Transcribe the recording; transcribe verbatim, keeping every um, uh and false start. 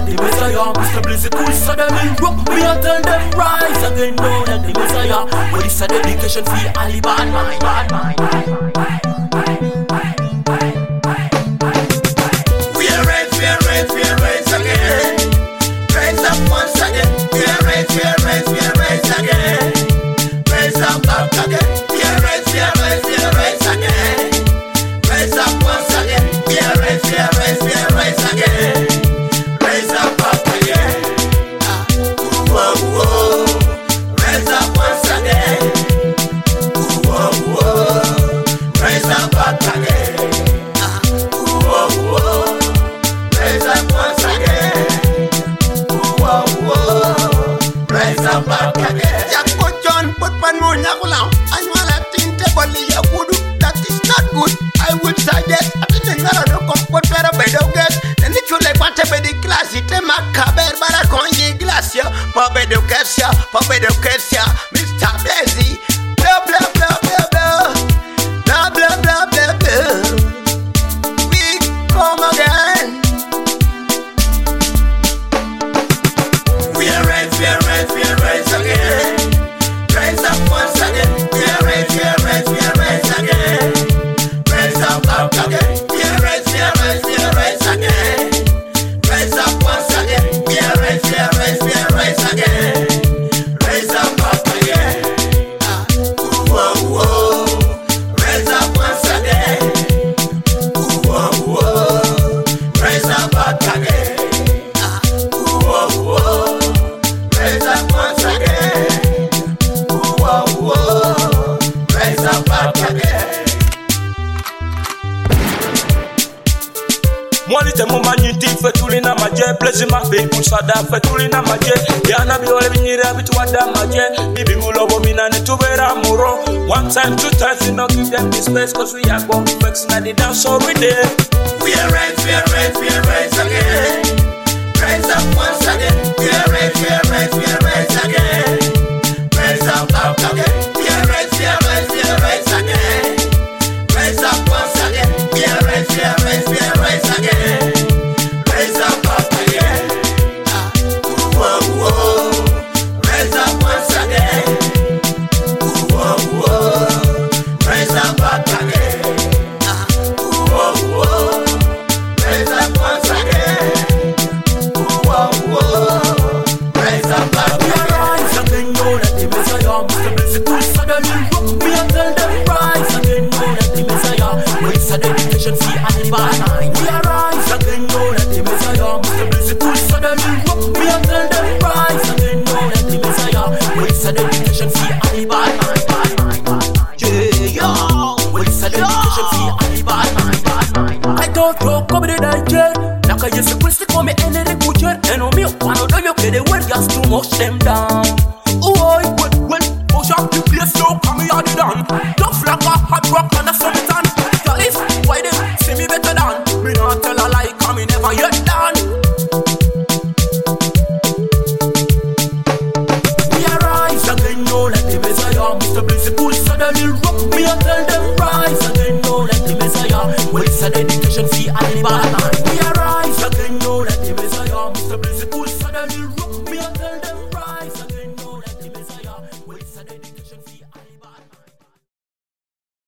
the Messiah. Mister Blizzy cool, so them in rock. Me a tell them rise again, know that the Messiah. Well, it's a dedication for Ali bad mind, bad mind. We are rise, we are rise, we are rise again. Rise up once again. We are rise, we are rise, we are rise again. Rise up back again. We are rise, we are rise, we are rise again. Rise up once again. We are rise, we are rise, we are rise again. Rise up back again. Ah, whoa, whoa. Rise up once again. Whoa, whoa. Rise up back again. Ah, whoa, whoa. Rise up once again. Whoa, whoa. Rise up back again. Yakko John put pan mo nyakula. Anwala tinte bali yakudu. That is not good. I would suggest ati ngara no kompot para bedo get. Neni chule kwante bedi class ite makaber bara konyi glass ya. Pa bedo kersia, pa bedo kersia. Mister Blizzy. Blah blah blah blah blah. Blah blah blah blah blah. We come again. We are rise, we are rise, we are rise again. Rise up once again. We are rise, we are rise, we are rise again. Rise up up again. We are rise, we are rise, we are rise again. Rise up once again. We are rise, we are rise, we are rise again. Rise up up again. Ah, whoa, whoa. Rise up once again. Whoa, whoa. Rise up up again. Ah, whoa, whoa. Rise up once again. Whoa, whoa. Rise up up again. Mwali te mumanyiti fe tulina maje. Blizzy mafi kusada fe tulina maje. Yana biwole binyira bituwada maje. Bibi mulobo minane tubera muro. One time, two times, we not give them this space. Cause we are born flexing at the dance so we there. We are rise, we are rise, we are rise again. Rise up once again. We are rise, we are rise, we are rise again. Rise up up again. We are rise, we are rise, we are rise again. Rise up once again. We are rise, we are rise, we are rise again. Rise up up again. Ah, whoa, whoa. Rise up once again. Whoa, whoa. Rise up up again. Ah, whoa, whoa. Rise up once again. Whoa, whoa. Rise up up We again. rise again, know that the Messiah. Mister Blizzy cool, so them in rock. Me a tell them rise again, know that the Messiah. Well, it's a dedication for Ali bad mind. We rise again, know that the Messiah. Mister Blizzy cool, so them in rock. Me a tell them rise again, know that the Messiah. Well, it's a dedication for Ali bad mind, bad mind, bad mind. Yeah, yo. Well, it's a dedication for Ali bad mind, bad mind. I don't know, come the danger. Like I used to Christy, come in any good jet. And on me, one of them, you get the word, just to mush them down.